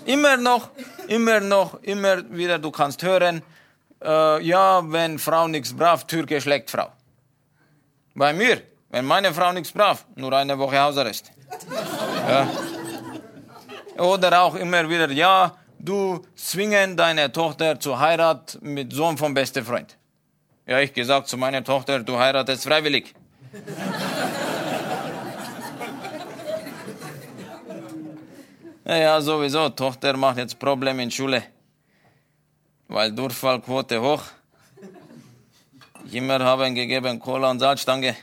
Immer wieder, du kannst hören, ja, wenn Frau nichts brav, Türke schlägt Frau. Bei mir, wenn meine Frau nichts brav, nur eine Woche Hausarrest. Ja. Oder auch immer wieder, ja, du zwingen deine Tochter zur Heirat mit Sohn vom besten Freund. Ja, ich gesagt zu meiner Tochter, du heiratest freiwillig. Ja, sowieso, Tochter macht jetzt Probleme in Schule. Weil Durchfallquote hoch. Immer haben gegeben Cola und Salzstange.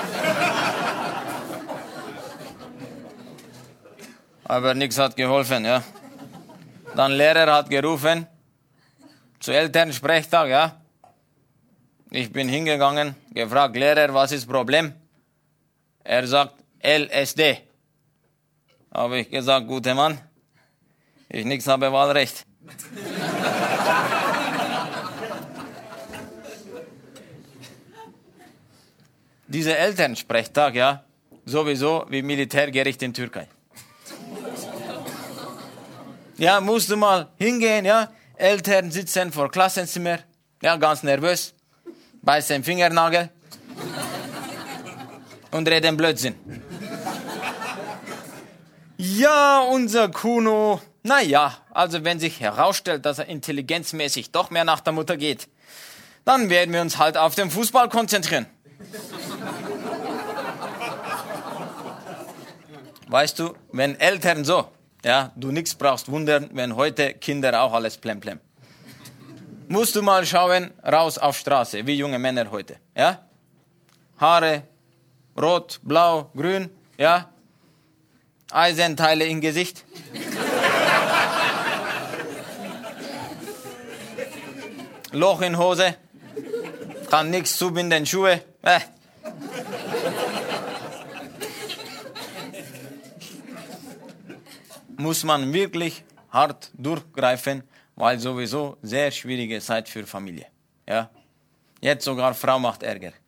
Aber nichts hat geholfen, ja. Dann Lehrer hat gerufen, zu Elternsprechtag, ja. Ich bin hingegangen, gefragt, Lehrer, was ist das Problem? Er sagt, LSD. Habe ich gesagt, guter Mann, ich nichts habe Wahlrecht. Dieser Elternsprechtag, ja, sowieso wie Militärgericht in Türkei. Ja, musst du mal hingehen, ja, Eltern sitzen vor Klassenzimmer, ja, ganz nervös, beißen Fingernagel und reden Blödsinn. Ja, unser Kuno, naja, also wenn sich herausstellt, dass er intelligenzmäßig doch mehr nach der Mutter geht, dann werden wir uns halt auf den Fußball konzentrieren. Weißt du, wenn Eltern so, ja, du nichts brauchst wundern, wenn heute Kinder auch alles plemplem. Musst du mal schauen, raus auf Straße, wie junge Männer heute, ja? Haare, rot, blau, grün, ja? Eisenteile im Gesicht. Loch in Hose. Kann nichts zubinden, Schuhe. Muss man wirklich hart durchgreifen, weil sowieso sehr schwierige Zeit für Familie. Ja? Jetzt sogar Frau macht Ärger.